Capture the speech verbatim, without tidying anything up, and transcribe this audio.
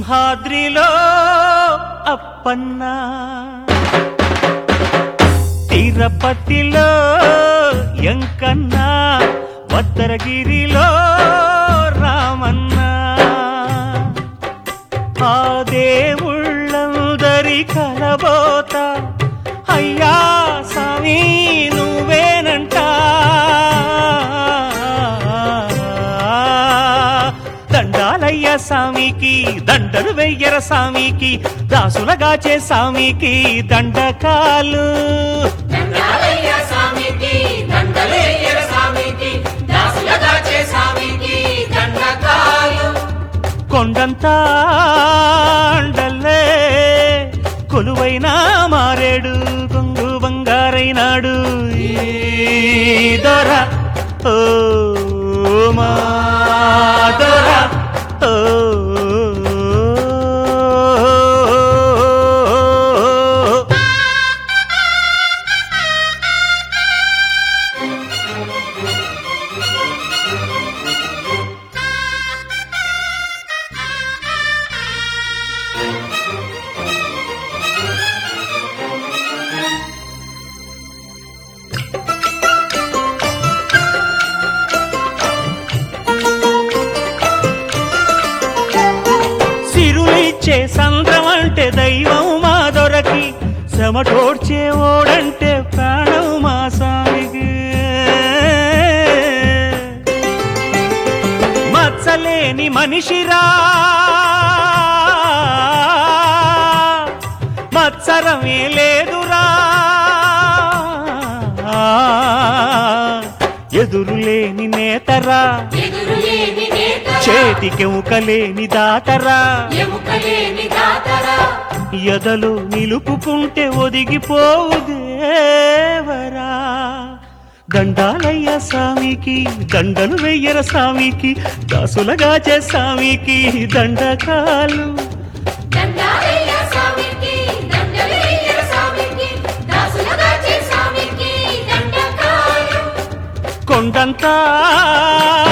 సింహాద్రిలో అప్పన్న, తిరుపతిలో ఎంకన్న, భద్రగిరిలో రామన్న. ఆ దేవుళ్ళందరి కలబోత అయ్యా స్వామి నువ్వేనంట. దండాలయ్య స్వామికి దండలు వెయ్యర స్వామికి, దాసులగాచే స్వామికి దండకాలు. కొండంతా అండల్లే కొలువైన మారేడు కొంగు బంగారైనాడు ఈ దొర ఓ మా దొర ఓ. సిరులిచ్చే సంద్రం అంటే దైవం మా దొరకి, చెమటోడ్చే ఓడంటే ప్రాణం మా స్వామికి. మచ్చలేని మనిషిరా మత్సరమే లేదురా, ఎదురులేని నేతరా చేతికెముకలేని దాతరా, ఎదలు నిలుపుకుంటే ఒదిగిపోవు దేవరా. దండాలయ్య స్వామికి దండలు వెయ్యర స్వామికి, దాసులగాచే స్వామికి దండకాలు. కొండంతా